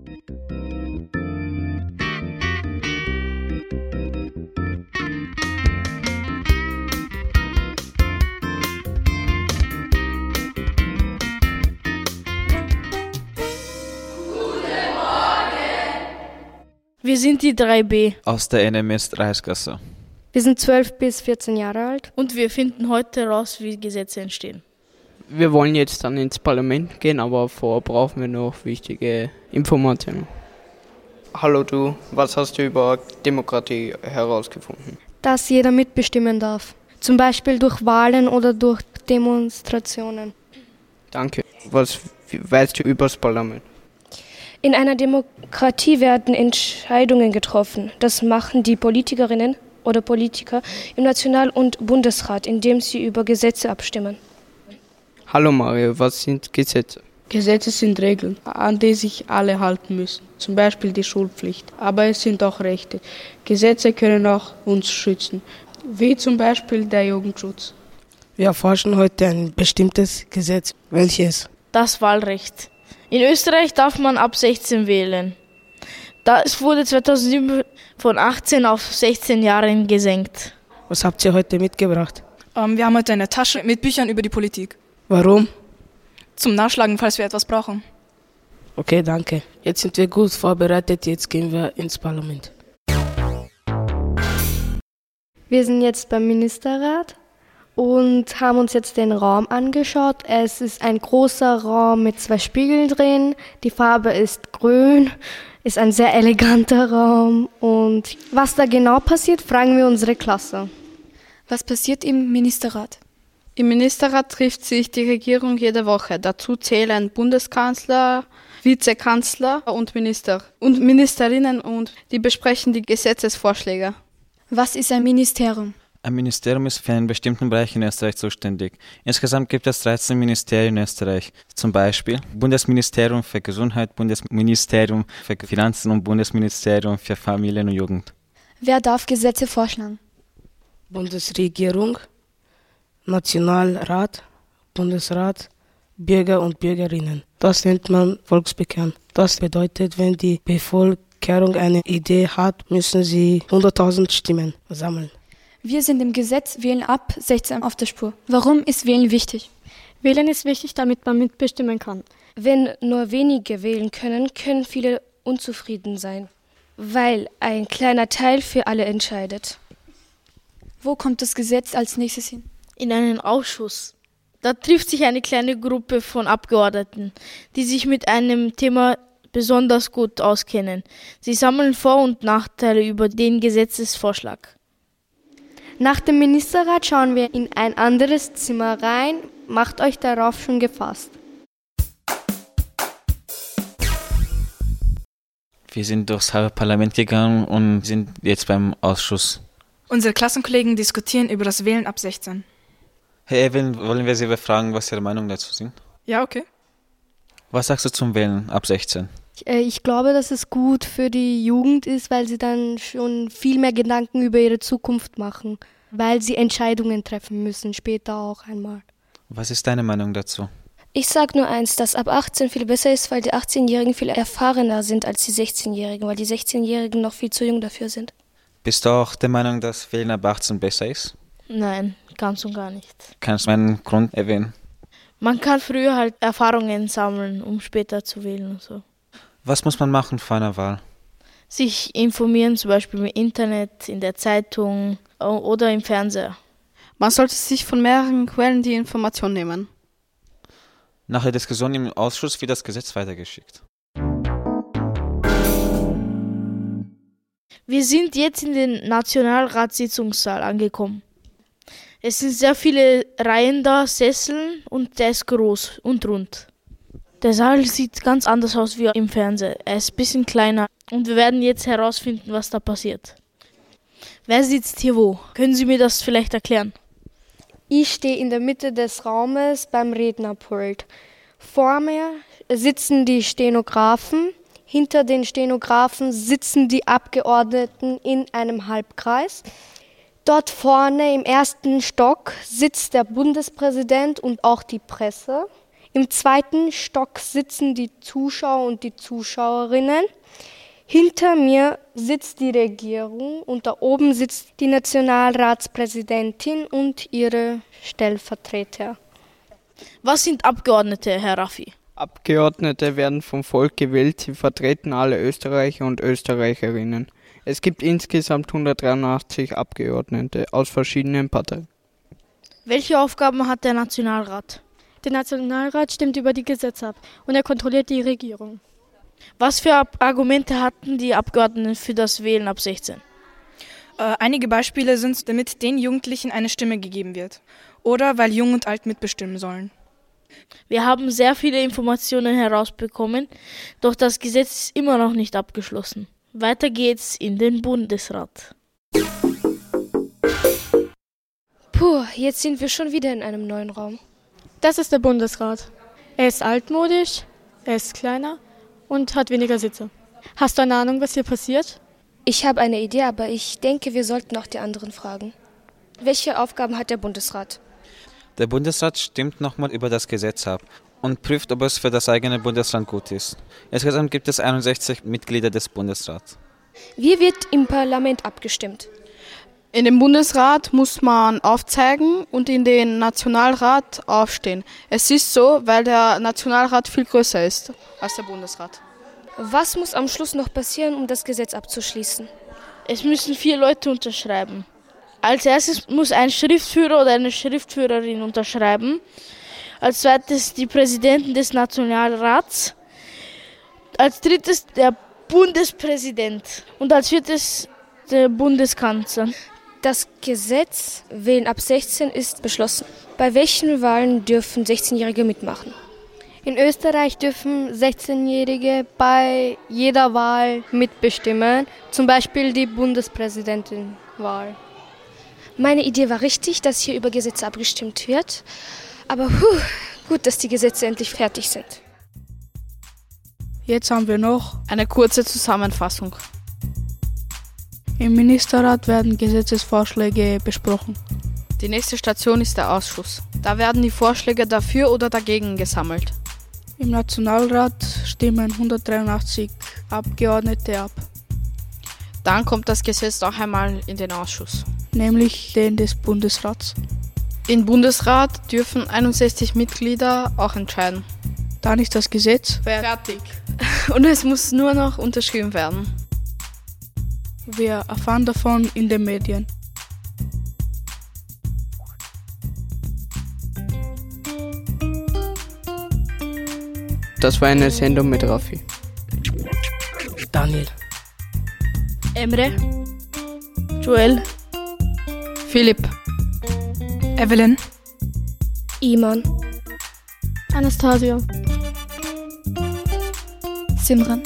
Wir sind die 3b aus der NMS Reichsgasse. Wir sind 12 bis 14 Jahre alt. und wir finden heute heraus, wie Gesetze entstehen. Wir wollen jetzt dann ins Parlament gehen, aber vorher brauchen wir noch wichtige Informationen. Hallo du, was hast du über Demokratie herausgefunden? Dass jeder mitbestimmen darf. Zum Beispiel durch Wahlen oder durch Demonstrationen. Danke. Was weißt du über das Parlament? In einer Demokratie werden Entscheidungen getroffen. Das machen die Politikerinnen oder Politiker im National- und Bundesrat, indem sie über Gesetze abstimmen. Hallo Mario, was sind Gesetze? Gesetze sind Regeln, an die sich alle halten müssen, zum Beispiel die Schulpflicht. Aber es sind auch Rechte. Gesetze können auch uns schützen, wie zum Beispiel der Jugendschutz. Wir erforschen heute ein bestimmtes Gesetz. Welches? Das Wahlrecht. In Österreich darf man ab 16 wählen. Das wurde 2007 von 18 auf 16 Jahre gesenkt. Was habt ihr heute mitgebracht? Wir haben heute eine Tasche mit Büchern über die Politik. Warum? Zum Nachschlagen, falls wir etwas brauchen. Okay, danke. Jetzt sind wir gut vorbereitet, jetzt gehen wir ins Parlament. Wir sind jetzt beim Ministerrat und haben uns jetzt den Raum angeschaut. Es ist ein großer Raum mit 2 Spiegeln drin. Die Farbe ist grün, ist ein sehr eleganter Raum. Und was da genau passiert, fragen wir unsere Klasse. Was passiert im Ministerrat? Im Ministerrat trifft sich die Regierung jede Woche. Dazu zählen Bundeskanzler, Vizekanzler und Minister und Ministerinnen und die besprechen die Gesetzesvorschläge. Was ist ein Ministerium? Ein Ministerium ist für einen bestimmten Bereich in Österreich zuständig. Insgesamt gibt es 13 Ministerien in Österreich. Zum Beispiel Bundesministerium für Gesundheit, Bundesministerium für Finanzen und Bundesministerium für Familien und Jugend. Wer darf Gesetze vorschlagen? Bundesregierung, Nationalrat, Bundesrat, Bürger und Bürgerinnen. Das nennt man Volksbegehren. Das bedeutet, wenn die Bevölkerung eine Idee hat, müssen sie 100.000 Stimmen sammeln. Wir sind im Gesetz Wählen ab 16 auf der Spur. Warum ist Wählen wichtig? Wählen ist wichtig, damit man mitbestimmen kann. Wenn nur wenige wählen können, können viele unzufrieden sein, weil ein kleiner Teil für alle entscheidet. Wo kommt das Gesetz als nächstes hin? In einen Ausschuss. Da trifft sich eine kleine Gruppe von Abgeordneten, die sich mit einem Thema besonders gut auskennen. Sie sammeln Vor- und Nachteile über den Gesetzesvorschlag. Nach dem Ministerrat schauen wir in ein anderes Zimmer rein. Macht euch darauf schon gefasst. Wir sind durchs halbe Parlament gegangen und sind jetzt beim Ausschuss. Unsere Klassenkollegen diskutieren über das Wählen ab 16. Hey Evelyn, wollen wir Sie befragen, was Ihre Meinung dazu sind? Ja, okay. Was sagst du zum Wählen ab 16? Ich glaube, dass es gut für die Jugend ist, weil sie dann schon viel mehr Gedanken über ihre Zukunft machen, weil sie Entscheidungen treffen müssen, später auch einmal. Was ist deine Meinung dazu? Ich sage nur eins, dass ab 18 viel besser ist, weil die 18-Jährigen viel erfahrener sind als die 16-Jährigen, weil die 16-Jährigen noch viel zu jung dafür sind. Bist du auch der Meinung, dass Wählen ab 18 besser ist? Nein, ganz und gar nicht. Kannst du einen Grund erwähnen? Man kann früher halt Erfahrungen sammeln, um später zu wählen und so. Was muss man machen vor einer Wahl? Sich informieren, zum Beispiel im Internet, in der Zeitung oder im Fernseher. Man sollte sich von mehreren Quellen die Information nehmen. Nach der Diskussion im Ausschuss wird das Gesetz weitergeschickt. Wir sind jetzt in den Nationalratssitzungssaal angekommen. Es sind sehr viele Reihen da, Sesseln und der ist groß und rund. Der Saal sieht ganz anders aus wie im Fernsehen. Er ist ein bisschen kleiner und wir werden jetzt herausfinden, was da passiert. Wer sitzt hier wo? Können Sie mir das vielleicht erklären? Ich stehe in der Mitte des Raumes beim Rednerpult. Vor mir sitzen die Stenografen. Hinter den Stenografen sitzen die Abgeordneten in einem Halbkreis. Dort vorne im ersten Stock sitzt der Bundespräsident und auch die Presse. Im zweiten Stock sitzen die Zuschauer und die Zuschauerinnen. Hinter mir sitzt die Regierung und da oben sitzt die Nationalratspräsidentin und ihre Stellvertreter. Was sind Abgeordnete, Herr Raffi? Abgeordnete werden vom Volk gewählt, sie vertreten alle Österreicher und Österreicherinnen. Es gibt insgesamt 183 Abgeordnete aus verschiedenen Parteien. Welche Aufgaben hat der Nationalrat? Der Nationalrat stimmt über die Gesetze ab und er kontrolliert die Regierung. Was für Argumente hatten die Abgeordneten für das Wählen ab 16? Einige Beispiele sind, damit den Jugendlichen eine Stimme gegeben wird. Oder weil Jung und Alt mitbestimmen sollen. Wir haben sehr viele Informationen herausbekommen, doch das Gesetz ist immer noch nicht abgeschlossen. Weiter geht's in den Bundesrat. Puh, jetzt sind wir schon wieder in einem neuen Raum. Das ist der Bundesrat. Er ist altmodisch, er ist kleiner und hat weniger Sitze. Hast du eine Ahnung, was hier passiert? Ich habe eine Idee, aber ich denke, wir sollten auch die anderen fragen. Welche Aufgaben hat der Bundesrat? Der Bundesrat stimmt nochmal über das Gesetz ab und prüft, ob es für das eigene Bundesland gut ist. Insgesamt gibt es 61 Mitglieder des Bundesrats. Wie wird im Parlament abgestimmt? In dem Bundesrat muss man aufzeigen und in den Nationalrat aufstehen. Es ist so, weil der Nationalrat viel größer ist als der Bundesrat. Was muss am Schluss noch passieren, um das Gesetz abzuschließen? Es müssen 4 Leute unterschreiben. Als erstes muss ein Schriftführer oder eine Schriftführerin unterschreiben. Als zweites die Präsidenten des Nationalrats. Als drittes der Bundespräsident. Und als viertes der Bundeskanzler. Das Gesetz Wählen ab 16 ist beschlossen. Bei welchen Wahlen dürfen 16-Jährige mitmachen? In Österreich dürfen 16-Jährige bei jeder Wahl mitbestimmen, zum Beispiel die Bundespräsidentenwahl. Meine Idee war richtig, dass hier über Gesetze abgestimmt wird. Aber gut, dass die Gesetze endlich fertig sind. Jetzt haben wir noch eine kurze Zusammenfassung. Im Ministerrat werden Gesetzesvorschläge besprochen. Die nächste Station ist der Ausschuss. Da werden die Vorschläge dafür oder dagegen gesammelt. Im Nationalrat stimmen 183 Abgeordnete ab. Dann kommt das Gesetz noch einmal in den Ausschuss, nämlich den des Bundesrats. Im Bundesrat dürfen 61 Mitglieder auch entscheiden. Dann ist das Gesetz fertig und es muss nur noch unterschrieben werden. Wir erfahren davon in den Medien. Das war eine Sendung mit Raffi. Daniel. Emre. Joel. Philipp. Evelyn. Iman. Anastasia. Simran.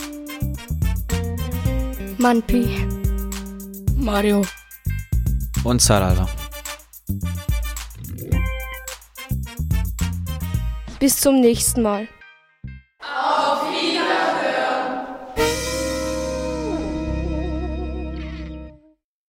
Manpi. Mario. Und Sarala. Bis zum nächsten Mal.